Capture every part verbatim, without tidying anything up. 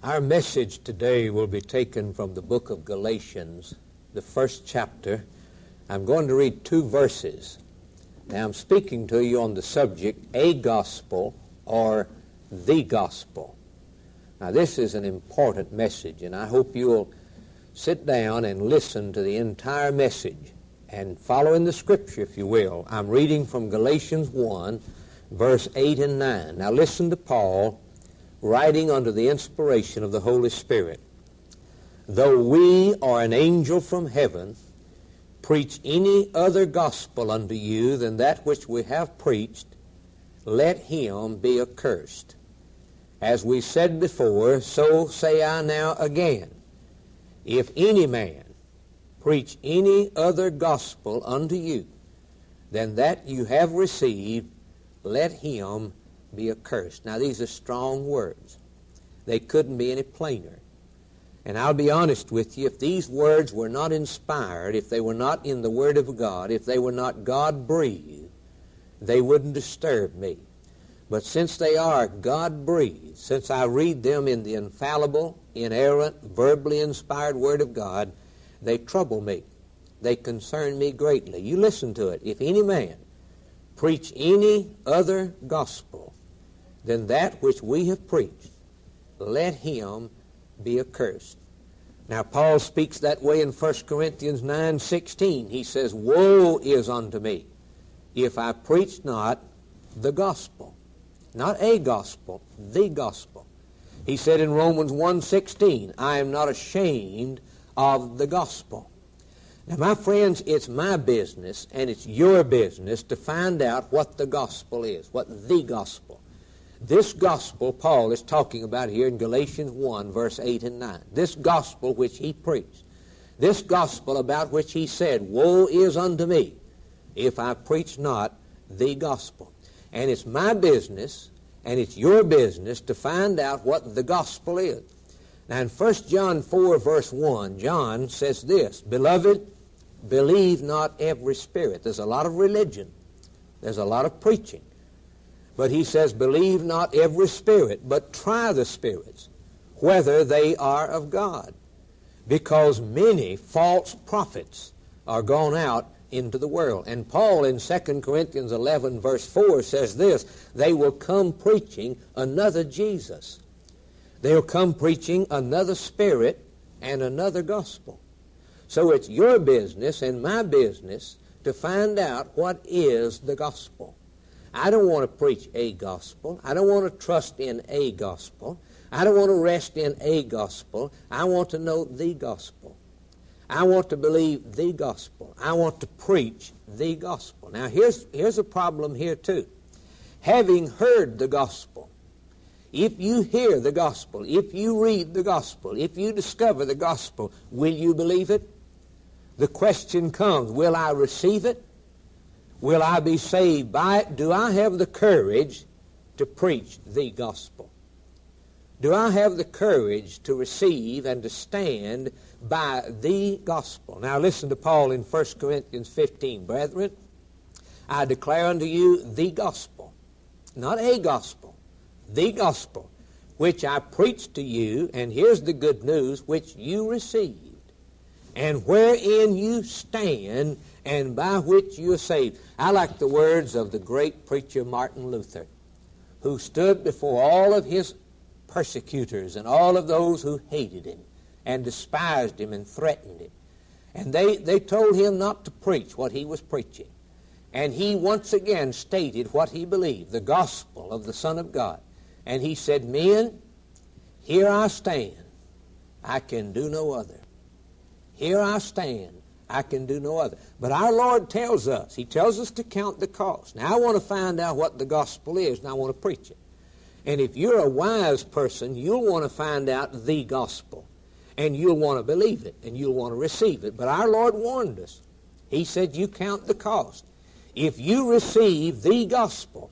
Our message today will be taken from the book of Galatians, the first chapter. I'm going to read two verses. Now I'm speaking to you on the subject, a gospel or the gospel. Now this is an important message, and I hope you'll sit down and listen to the entire message and follow in the scripture, if you will. I'm reading from Galatians one, verse eight and nine. Now listen to Paul writing under the inspiration of the Holy Spirit. Though we or an angel from heaven preach any other gospel unto you than that which we have preached, let him be accursed. As we said before, so say I now again, if any man preach any other gospel unto you than that you have received, let him be accursed. Now these are strong words. They couldn't be any plainer. And I'll be honest with you, if these words were not inspired, if they were not in the Word of God, if they were not God-breathed, they wouldn't disturb me. But since they are God-breathed, since I read them in the infallible, inerrant, verbally inspired Word of God, they trouble me. They concern me greatly. You listen to it. If any man preach any other gospel than that which we have preached, let him be accursed. Now Paul speaks that way in First Corinthians nine sixteen. He says, woe is unto me if I preach not the gospel. Not a gospel, the gospel. He said in Romans one sixteen, I am not ashamed of the gospel. Now my friends, it's my business and it's your business to find out what the gospel is, what the gospel. This gospel Paul is talking about here in Galatians one, verse eight and nine. This gospel which he preached. This gospel about which he said, woe is unto me if I preach not the gospel. And it's my business and it's your business to find out what the gospel is. Now in First John four, verse one, John says this, Beloved, believe not every spirit. There's a lot of religion. There's a lot of preaching. But he says, believe not every spirit, but try the spirits, whether they are of God. Because many false prophets are gone out into the world. And Paul in Second Corinthians eleven, verse four says this, they will come preaching another Jesus. They'll come preaching another spirit and another gospel. So it's your business and my business to find out what is the gospel. I don't want to preach a gospel. I don't want to trust in a gospel. I don't want to rest in a gospel. I want to know the gospel. I want to believe the gospel. I want to preach the gospel. Now here's, here's a problem here too. Having heard the gospel, if you hear the gospel, if you read the gospel, if you discover the gospel, will you believe it? The question comes, will I receive it? Will I be saved by it? Do I have the courage to preach the gospel? Do I have the courage to receive and to stand by the gospel? Now listen to Paul in First Corinthians fifteen. Brethren, I declare unto you the gospel, not a gospel, the gospel, which I preached to you, and here's the good news, which you received, and wherein you stand, and by which you are saved. I like the words of the great preacher Martin Luther, who stood before all of his persecutors and all of those who hated him and despised him and threatened him. And they, they told him not to preach what he was preaching. And he once again stated what he believed, the gospel of the Son of God. And he said, men, here I stand. I can do no other. Here I stand. I can do no other. But our Lord tells us, he tells us to count the cost. Now I want to find out what the gospel is, and I want to preach it. And if you're a wise person, you'll want to find out the gospel. And you'll want to believe it, and you'll want to receive it. But our Lord warned us. He said, you count the cost. If you receive the gospel,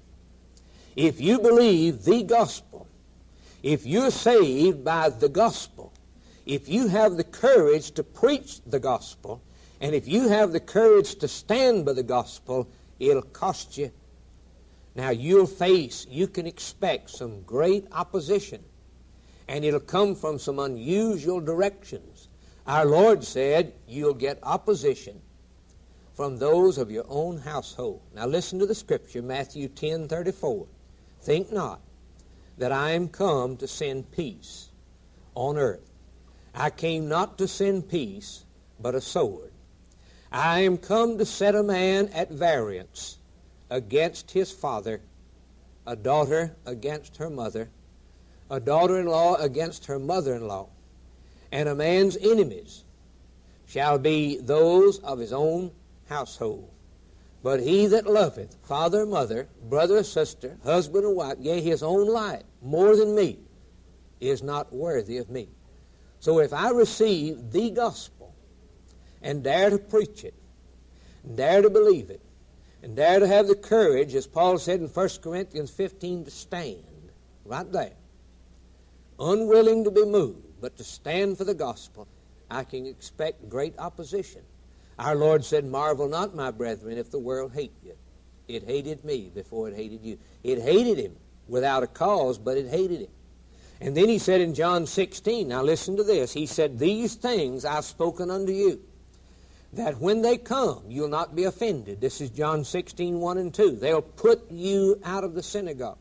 if you believe the gospel, if you're saved by the gospel, if you have the courage to preach the gospel, and if you have the courage to stand by the gospel, it'll cost you. Now you'll face, you can expect some great opposition. And it'll come from some unusual directions. Our Lord said, you'll get opposition from those of your own household. Now listen to the scripture, Matthew ten thirty-four. Think not that I am come to send peace on earth. I came not to send peace, but a sword. I am come to set a man at variance against his father, a daughter against her mother, a daughter-in-law against her mother-in-law, and a man's enemies shall be those of his own household. But he that loveth father, mother, brother or sister, husband or wife, yea, his own life, more than me, is not worthy of me. So if I receive the gospel and dare to preach it, and dare to believe it, and dare to have the courage, as Paul said in First Corinthians fifteen, to stand right there, unwilling to be moved, but to stand for the gospel, I can expect great opposition. Our Lord said, marvel not, my brethren, if the world hate you. It hated me before it hated you. It hated him without a cause, but it hated him. And then he said in John sixteen, now listen to this, he said, these things I've spoken unto you, that when they come, you'll not be offended. This is John sixteen, one and two. They'll put you out of the synagogue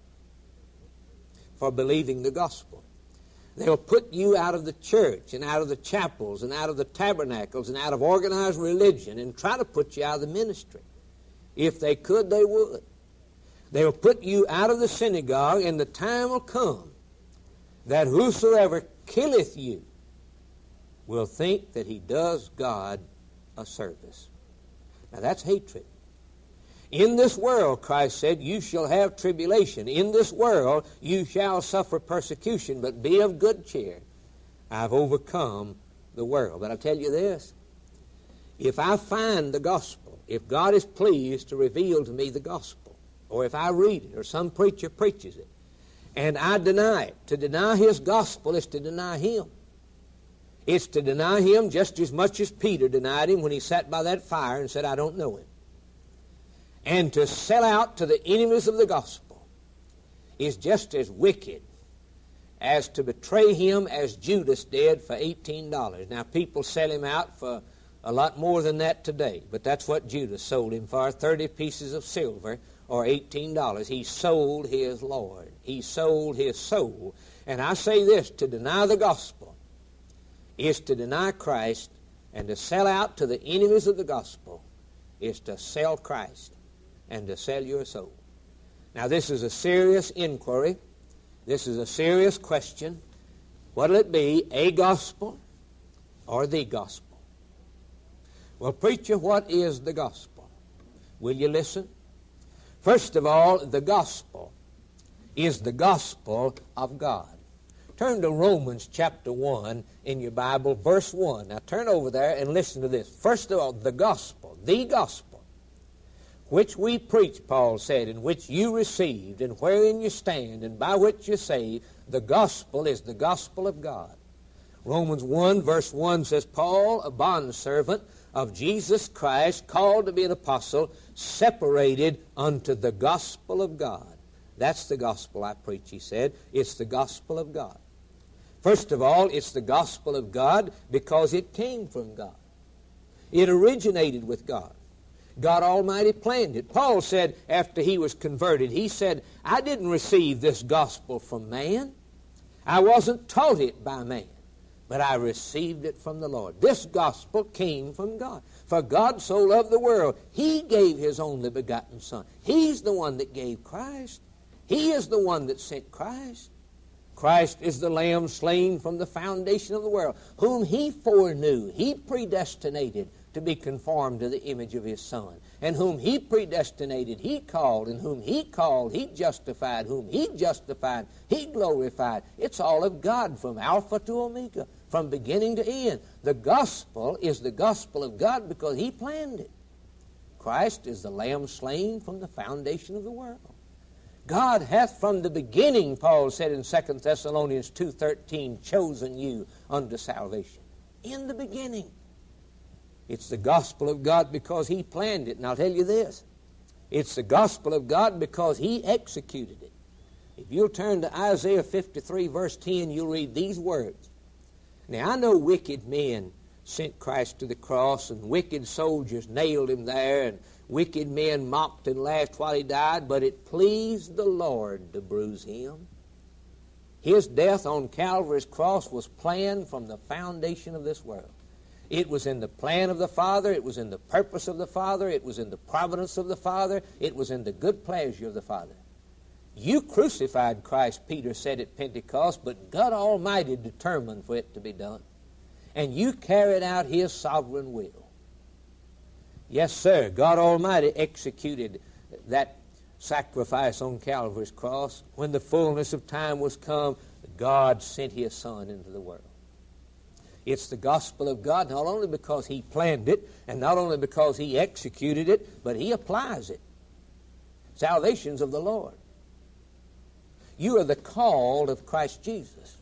for believing the gospel. They'll put you out of the church and out of the chapels and out of the tabernacles and out of organized religion and try to put you out of the ministry. If they could, they would. They'll put you out of the synagogue, and the time will come that whosoever killeth you will think that he does God a service. Now that's hatred. In this world, Christ said, you shall have tribulation. In this world you shall suffer persecution, but be of good cheer. I've overcome the world. But I'll tell you this, if I find the gospel, if God is pleased to reveal to me the gospel, or if I read it, or some preacher preaches it, and I deny it, to deny his gospel is to deny him. It's to deny him just as much as Peter denied him when he sat by that fire and said, I don't know him. And to sell out to the enemies of the gospel is just as wicked as to betray him as Judas did for eighteen dollars. Now, people sell him out for a lot more than that today, but that's what Judas sold him for, thirty pieces of silver or eighteen dollars. He sold his Lord. He sold his soul. And I say this, to deny the gospel is to deny Christ, and to sell out to the enemies of the gospel is to sell Christ and to sell your soul. Now, this is a serious inquiry. This is a serious question. What'll it be, a gospel or the gospel? Well, preacher, what is the gospel? Will you listen? First of all, the gospel is the gospel of God. Turn to Romans chapter one in your Bible, verse one. Now turn over there and listen to this. First of all, the gospel, the gospel, which we preach, Paul said, in which you received, and wherein you stand, and by which you saved, the gospel is the gospel of God. Romans one, verse one says, Paul, a bondservant of Jesus Christ, called to be an apostle, separated unto the gospel of God. That's the gospel I preach, he said. It's the gospel of God. First of all, it's the gospel of God because it came from God. It originated with God. God Almighty planned it. Paul said after he was converted, he said, I didn't receive this gospel from man. I wasn't taught it by man, but I received it from the Lord. This gospel came from God. For God so loved the world, he gave his only begotten Son. He's the one that gave Christ. He is the one that sent Christ. Christ is the Lamb slain from the foundation of the world, whom he foreknew, he predestinated to be conformed to the image of his Son, and whom he predestinated, he called, and whom he called, he justified, whom he justified, he glorified. It's all of God from Alpha to Omega, from beginning to end. The gospel is the gospel of God because he planned it. Christ is the Lamb slain from the foundation of the world. God hath from the beginning, Paul said in Second Thessalonians two thirteen, chosen you unto salvation. In the beginning. It's the gospel of God because he planned it. And I'll tell you this, it's the gospel of God because he executed it. If you'll turn to Isaiah fifty-three, verse ten, you'll read these words. Now, I know wicked men sent Christ to the cross, and wicked soldiers nailed him there, and wicked men mocked and laughed while he died, but it pleased the Lord to bruise him. His death on Calvary's cross was planned from the foundation of this world. It was in the plan of the Father. It was in the purpose of the Father. It was in the providence of the Father. It was in the good pleasure of the Father. You crucified Christ, Peter said at Pentecost, but God Almighty determined for it to be done. And you carried out His sovereign will. Yes, sir, God Almighty executed that sacrifice on Calvary's cross. When the fullness of time was come, God sent His Son into the world. It's the gospel of God, not only because He planned it, and not only because He executed it, but He applies it. Salvation's of the Lord. You are the called of Christ Jesus.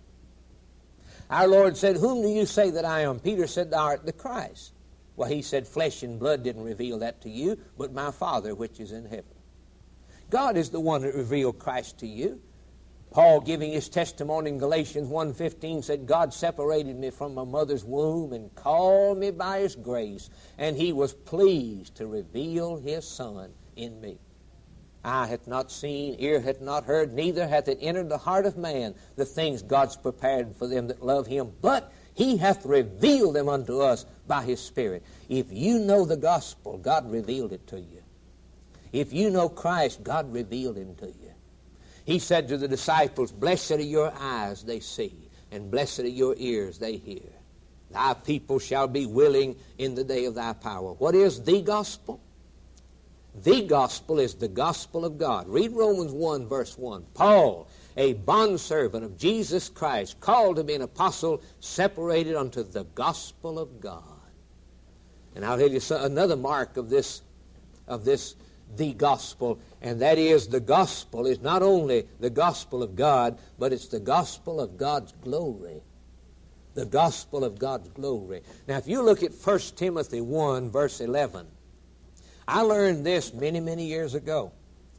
Our Lord said, whom do you say that I am? Peter said, thou art the Christ. Well, He said, flesh and blood didn't reveal that to you, but my Father which is in heaven. God is the one that revealed Christ to you. Paul, giving his testimony in Galatians one fifteen, said, God separated me from my mother's womb and called me by His grace, and He was pleased to reveal His Son in me. Eye hath not seen, ear hath not heard, neither hath it entered the heart of man the things God's prepared for them that love Him. But He hath revealed them unto us by His Spirit. If you know the gospel, God revealed it to you. If you know Christ, God revealed Him to you. He said to the disciples, blessed are your eyes, they see, and blessed are your ears, they hear. Thy people shall be willing in the day of thy power. What is the gospel? The gospel is the gospel of God. Read Romans one, verse one. Paul, a bondservant of Jesus Christ, called to be an apostle, separated unto the gospel of God. And I'll tell you another mark of this, of this the gospel, and that is the gospel is not only the gospel of God, but it's the gospel of God's glory. The gospel of God's glory. Now, if you look at First Timothy one, verse eleven, I learned this many, many years ago.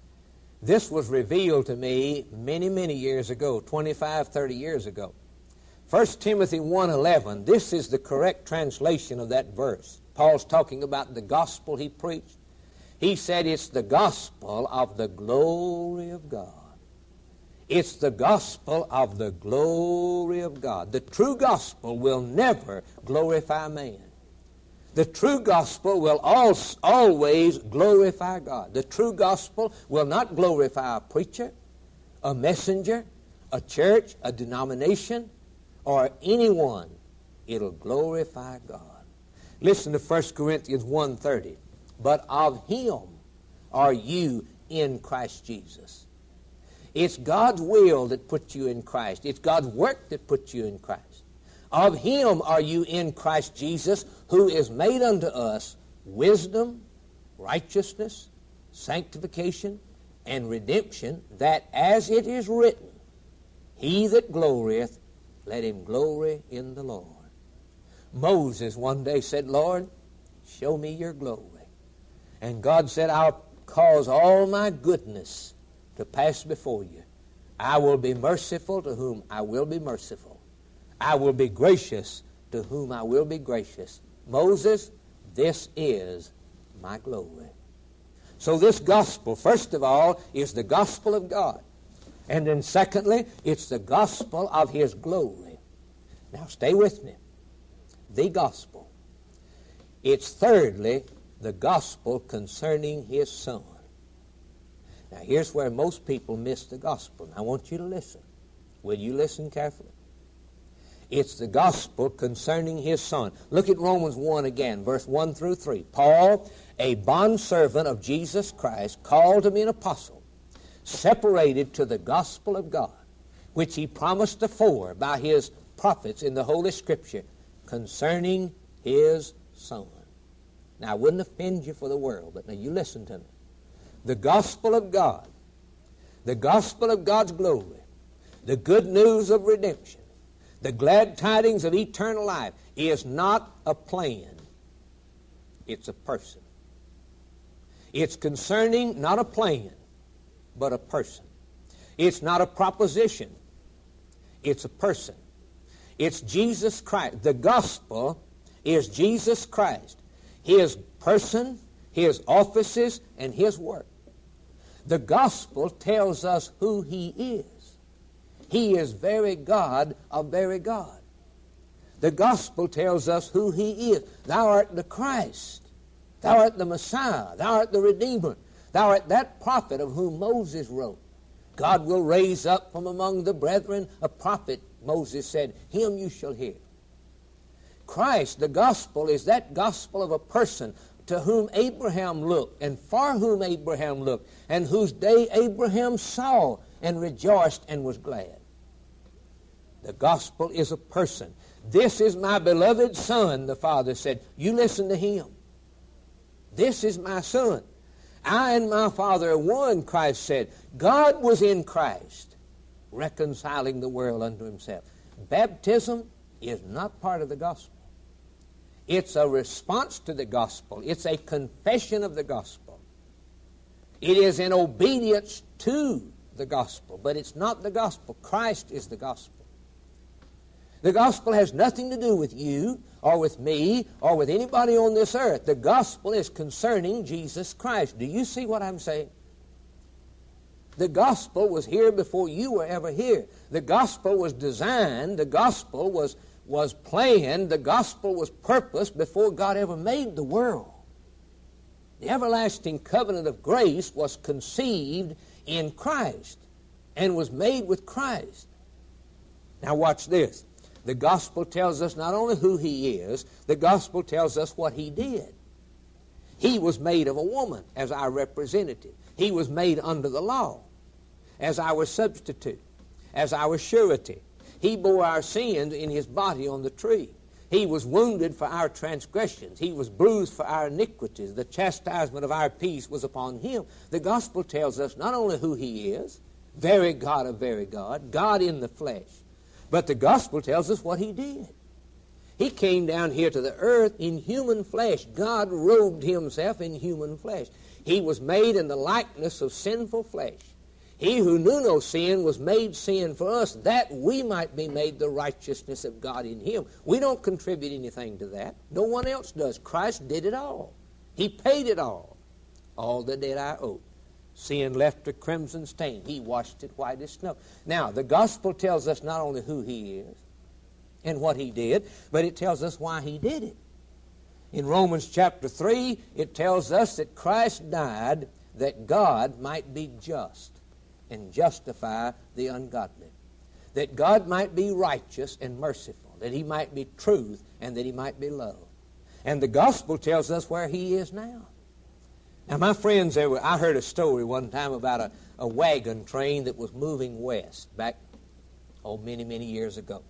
This was revealed to me many, many years ago, twenty-five, thirty years ago. First Timothy one eleven, this is the correct translation of that verse. Paul's talking about the gospel he preached. He said it's the gospel of the glory of God. It's the gospel of the glory of God. The true gospel will never glorify man. The true gospel will always glorify God. The true gospel will not glorify a preacher, a messenger, a church, a denomination, or anyone. It'll glorify God. Listen to First Corinthians one thirty. But of Him are you in Christ Jesus. It's God's will that puts you in Christ. It's God's work that puts you in Christ. Of Him are you in Christ Jesus, who is made unto us wisdom, righteousness, sanctification, and redemption, that as it is written, He that glorieth, let him glory in the Lord. Moses one day said, Lord, show me your glory. And God said, I'll cause all my goodness to pass before you. I will be merciful to whom I will be merciful. I will be gracious to whom I will be gracious. Moses, this is my glory. So this gospel, first of all, is the gospel of God. And then secondly, it's the gospel of His glory. Now stay with me. The gospel. It's thirdly, the gospel concerning His Son. Now here's where most people miss the gospel. Now, I want you to listen. Will you listen carefully? It's the gospel concerning His Son. Look at Romans one again, verse one through three. Paul, a bondservant of Jesus Christ, called to be an apostle, separated to the gospel of God, which He promised afore by His prophets in the Holy Scripture, concerning His Son. Now, I wouldn't offend you for the world, but now you listen to me. The gospel of God, the gospel of God's glory, the good news of redemption, the glad tidings of eternal life is not a plan. It's a person. It's concerning not a plan, but a person. It's not a proposition. It's a person. It's Jesus Christ. The gospel is Jesus Christ, His person, His offices, and His work. The gospel tells us who He is. He is very God of very God. The gospel tells us who He is. Thou art the Christ. Thou art the Messiah. Thou art the Redeemer. Thou art that prophet of whom Moses wrote. God will raise up from among the brethren a prophet, Moses said, him you shall hear. Christ, the gospel, is that gospel of a person to whom Abraham looked, and for whom Abraham looked, and whose day Abraham saw and rejoiced and was glad. The gospel is a person. This is my beloved Son, the Father said. You listen to Him. This is my Son. I and my Father are one, Christ said. God was in Christ, reconciling the world unto Himself. Baptism is not part of the gospel. It's a response to the gospel. It's a confession of the gospel. It is in obedience to the gospel, but it's not the gospel. Christ is the gospel. The gospel has nothing to do with you or with me or with anybody on this earth. The gospel is concerning Jesus Christ. Do you see what I'm saying? The gospel was here before you were ever here. The gospel was designed, the gospel was, was planned, the gospel was purposed before God ever made the world. The everlasting covenant of grace was conceived in Christ and was made with Christ. Now watch this. The gospel tells us not only who He is, the gospel tells us what He did. He was made of a woman as our representative. He was made under the law as our substitute, as our surety. He bore our sins in His body on the tree. He was wounded for our transgressions. He was bruised for our iniquities. The chastisement of our peace was upon Him. The gospel tells us not only who He is, very God of very God, God in the flesh, but the gospel tells us what He did. He came down here to the earth in human flesh. God robed Himself in human flesh. He was made in the likeness of sinful flesh. He who knew no sin was made sin for us, that we might be made the righteousness of God in Him. We don't contribute anything to that. No one else does. Christ did it all. He paid it all. All the debt I owed. Sin left a crimson stain. He washed it white as snow. Now, the gospel tells us not only who He is and what He did, but it tells us why He did it. In Romans chapter three, it tells us that Christ died that God might be just and justify the ungodly, that God might be righteous and merciful, that He might be truth and that He might be love. And the gospel tells us where He is now. Now, my friends, there were, I heard a story one time about a, a wagon train that was moving west back, oh, many, many years ago.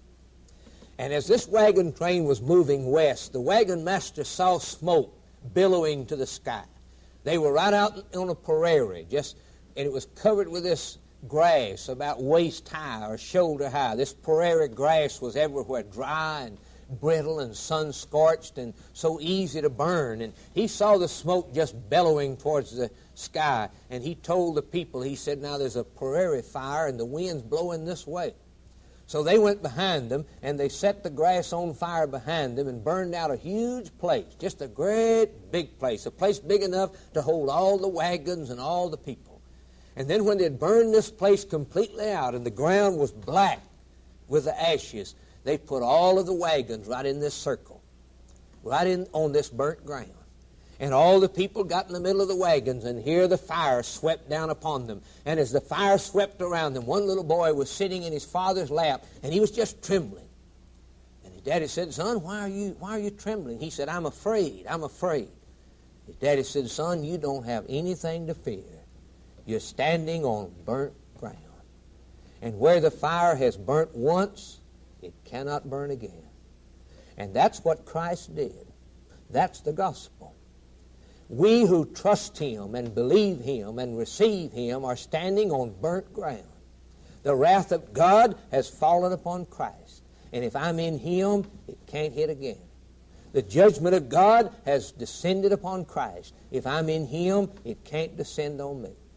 And as this wagon train was moving west, the wagon master saw smoke billowing to the sky. They were right out on a prairie, just, and it was covered with this grass about waist high or shoulder high. This prairie grass was everywhere, dry and brittle and sun-scorched and so easy to burn. And he saw the smoke just bellowing towards the sky. And he told the people, he said, now there's a prairie fire and the wind's blowing this way. So they went behind them and they set the grass on fire behind them and burned out a huge place, just a great big place, a place big enough to hold all the wagons and all the people. And then when they'd burned this place completely out and the ground was black with the ashes, they put all of the wagons right in this circle, right in on this burnt ground. And all the people got in the middle of the wagons, and here the fire swept down upon them. And as the fire swept around them, one little boy was sitting in his father's lap, and he was just trembling. And his daddy said, son, why are you, why are you trembling? He said, I'm afraid, I'm afraid. His daddy said, son, you don't have anything to fear. You're standing on burnt ground. And where the fire has burnt once, it cannot burn again. And that's what Christ did. That's the gospel. We who trust Him and believe Him and receive Him are standing on burnt ground. The wrath of God has fallen upon Christ. And if I'm in Him, it can't hit again. The judgment of God has descended upon Christ. If I'm in Him, it can't descend on me.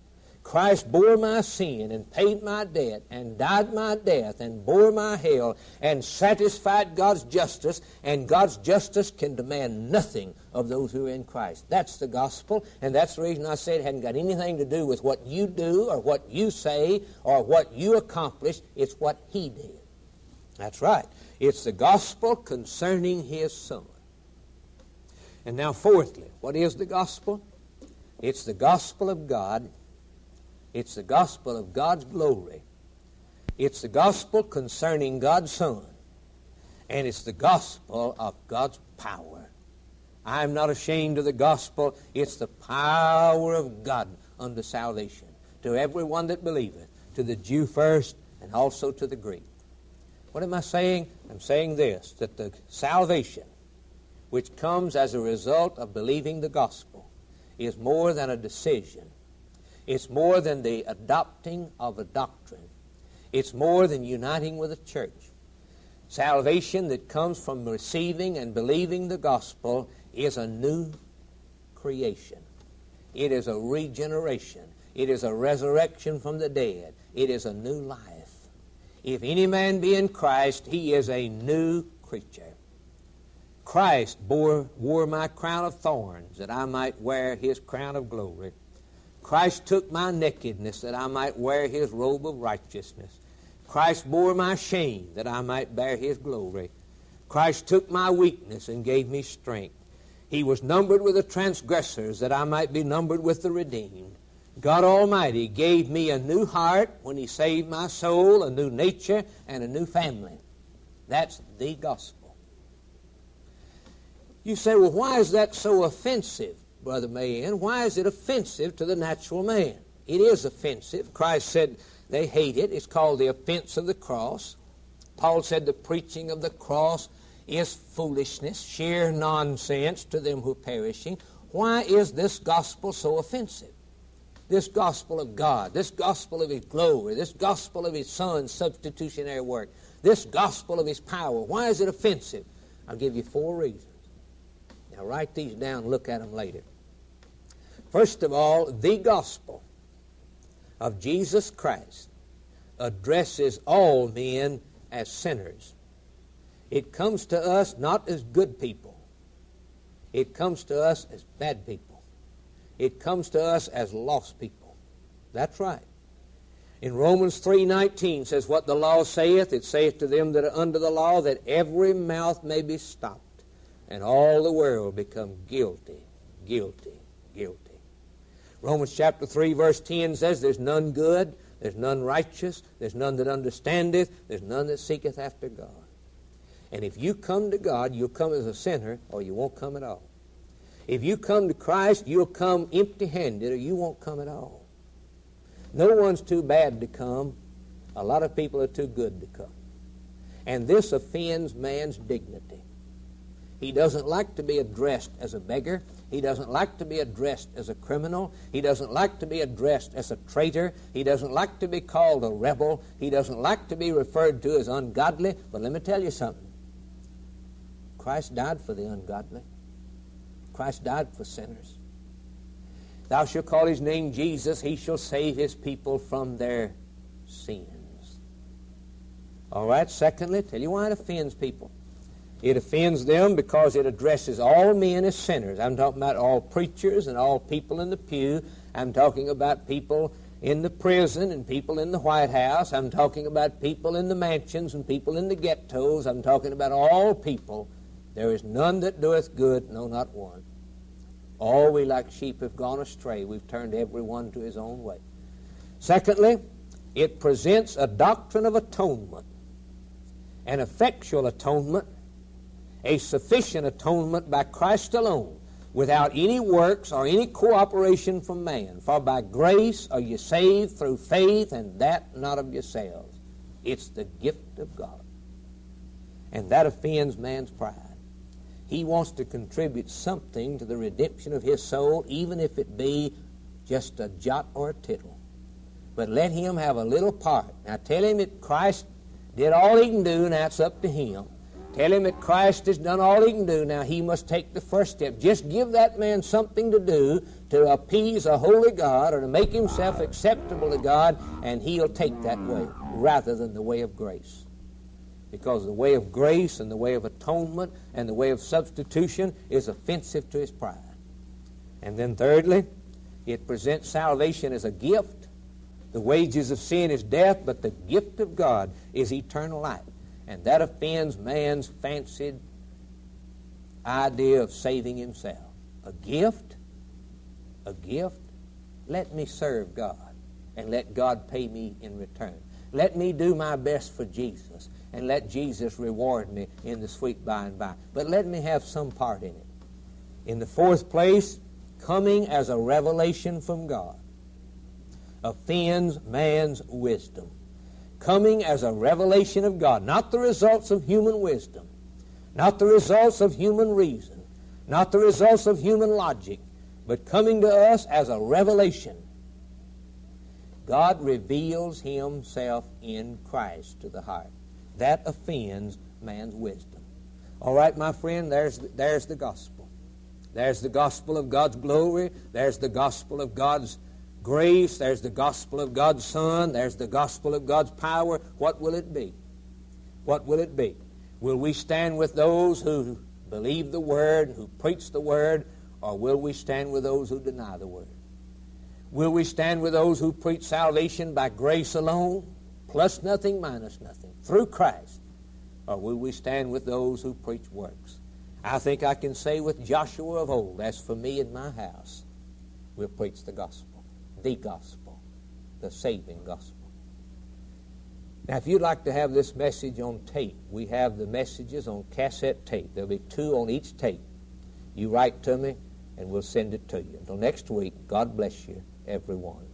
Christ bore my sin and paid my debt and died my death and bore my hell and satisfied God's justice, and God's justice can demand nothing of those who are in Christ. That's the gospel, and that's the reason I said it hadn't got anything to do with what you do or what you say or what you accomplish. It's what He did. That's right. It's the gospel concerning His Son. And now fourthly, what is the gospel? It's the gospel of God. It's the gospel of God's glory. It's the gospel concerning God's Son. And it's the gospel of God's power. I'm not ashamed of the gospel. It's the power of God unto salvation, to everyone that believeth, to the Jew first and also to the Greek. What am I saying? I'm saying this, that the salvation which comes as a result of believing the gospel is more than a decision. It's more than the adopting of a doctrine. It's more than uniting with a church. Salvation that comes from receiving and believing the gospel is a new creation. It is a regeneration. It is a resurrection from the dead. It is a new life. If any man be in Christ, he is a new creature. Christ bore, wore my crown of thorns that I might wear His crown of glory. Christ took my nakedness that I might wear His robe of righteousness. Christ bore my shame that I might bear His glory. Christ took my weakness and gave me strength. He was numbered with the transgressors that I might be numbered with the redeemed. God Almighty gave me a new heart when He saved my soul, a new nature, and a new family. That's the gospel. You say, well, why is that so offensive, Brother Mayen? Why is it offensive to the natural man? It is offensive. Christ said they hate it. It's called the offense of the cross. Paul said the preaching of the cross is foolishness, sheer nonsense to them who are perishing. Why is this gospel so offensive? This gospel of God, this gospel of His glory, this gospel of His Son's substitutionary work, this gospel of His power, why is it offensive? I'll give you four reasons. Now write these down and look at them later. First of all, the gospel of Jesus Christ addresses all men as sinners. It comes to us not as good people. It comes to us as bad people. It comes to us as lost people. That's right. In Romans three nineteen says, what the law saith, it saith to them that are under the law, that every mouth may be stopped, and all the world become guilty, guilty, guilty. Romans chapter three verse ten says, there's none good, there's none righteous, there's none that understandeth, there's none that seeketh after God. And if you come to God, you'll come as a sinner, or you won't come at all. If you come to Christ, you'll come empty-handed, or you won't come at all. No one's too bad to come. A lot of people are too good to come. And this offends man's dignity. He doesn't like to be addressed as a beggar. He doesn't like to be addressed as a criminal. He doesn't like to be addressed as a traitor. He doesn't like to be called a rebel. He doesn't like to be referred to as ungodly. But let me tell you something. Christ died for the ungodly. Christ died for sinners. Thou shalt call His name Jesus. He shall save His people from their sins. All right, secondly, tell you why it offends people. It offends them because it addresses all men as sinners. I'm talking about all preachers and all people in the pew. I'm talking about people in the prison and people in the White House. I'm talking about people in the mansions and people in the ghettos. I'm talking about all people. There is none that doeth good, no, not one. All we like sheep have gone astray. We've turned every one to his own way. Secondly, it presents a doctrine of atonement, an effectual atonement, a sufficient atonement by Christ alone, without any works or any cooperation from man. For by grace are you saved through faith, and that not of yourselves. It's the gift of God. And that offends man's pride. He wants to contribute something to the redemption of his soul, even if it be just a jot or a tittle. But let him have a little part. Now tell him that Christ did all he can do, and that's up to him. Tell him that Christ has done all he can do. Now he must take the first step. Just give that man something to do to appease a holy God or to make himself acceptable to God, and he'll take that way rather than the way of grace. Because the way of grace and the way of atonement and the way of substitution is offensive to his pride. And then thirdly, it presents salvation as a gift. The wages of sin is death, but the gift of God is eternal life. And that offends man's fancied idea of saving himself. A gift? A gift? Let me serve God and let God pay me in return. Let me do my best for Jesus and let Jesus reward me in the sweet by and by. But let me have some part in it. In the fourth place, coming as a revelation from God offends man's wisdom. Coming as a revelation of God, not the results of human wisdom, not the results of human reason, not the results of human logic, but coming to us as a revelation. God reveals himself in Christ to the heart. That offends man's wisdom. All right, my friend, there's, there's the gospel. There's the gospel of God's glory. There's the gospel of God's grace. There's the gospel of God's Son. There's the gospel of God's power. What will it be? What will it be? Will we stand with those who believe the Word, who preach the Word, or will we stand with those who deny the Word? Will we stand with those who preach salvation by grace alone, plus nothing, minus nothing, through Christ? Or will we stand with those who preach works? I think I can say with Joshua of old, as for me and my house, we'll preach the gospel. The gospel, the saving gospel. Now, if you'd like to have this message on tape, we have the messages on cassette tape. There'll be two on each tape. You write to me, and we'll send it to you. Until next week, God bless you, everyone.